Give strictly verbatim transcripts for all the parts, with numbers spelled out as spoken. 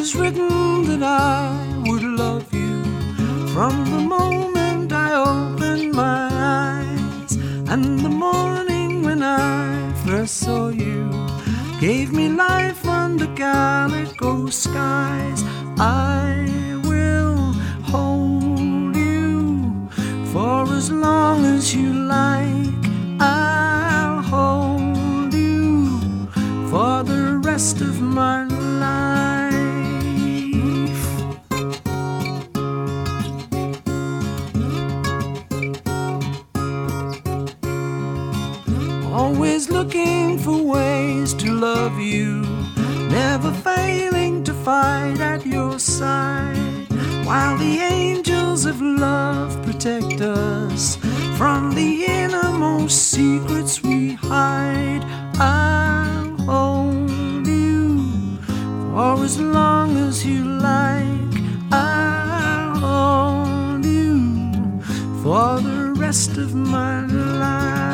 was written that I would love you from the moment I opened my eyes, and the morning when I first saw you gave me life under calico skies. I will hold you for as long as you like. I'll hold you for the rest of my life. Always looking for ways to love you, never failing to fight at your side, while the angels of love protect us from the innermost secrets we hide. I'll hold you for as long as you like. I'll hold you for the rest of my life.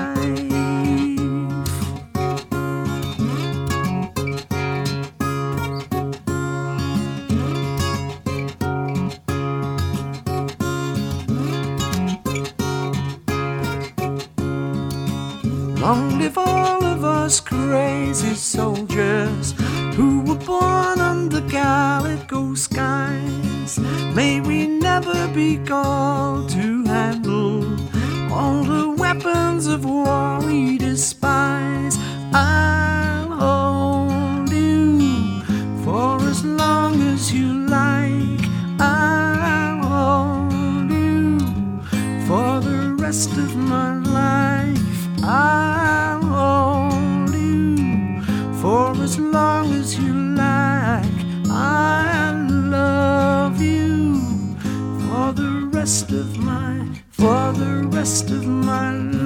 Long live all of us crazy soldiers who were born under calico skies. May we never be called to handle all the weapons of war we despise. I'll hold you for as long as you like. I'll hold you for the rest of my life. I'll hold you for as long as you like. I'll love you for the rest of my, for the rest of my life.